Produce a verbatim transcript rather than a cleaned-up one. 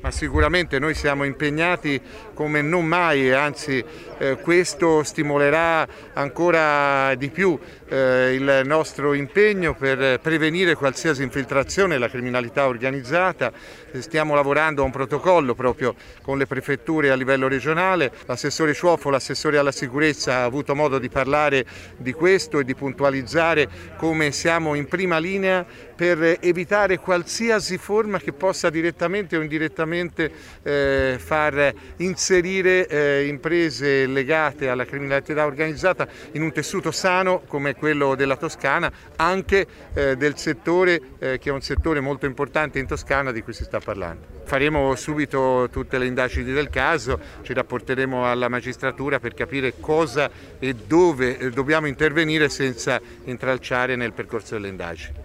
Ma sicuramente noi siamo impegnati come non mai e anzi eh, questo stimolerà ancora di più eh, il nostro impegno per prevenire qualsiasi infiltrazione della criminalità organizzata. Stiamo lavorando a un protocollo proprio con le prefetture a livello regionale. L'assessore Ciuoffo, l'assessore alla sicurezza, ha avuto modo di parlare di questo e di puntualizzare come siamo in prima linea per evitare qualsiasi forma che possa direttamente o indirettamente Eh, far inserire eh, imprese legate alla criminalità organizzata in un tessuto sano come quello della Toscana, anche eh, del settore eh, che è un settore molto importante in Toscana di cui si sta parlando. Faremo subito tutte le indagini del caso, ci rapporteremo alla magistratura per capire cosa e dove eh, dobbiamo intervenire senza intralciare nel percorso delle indagini.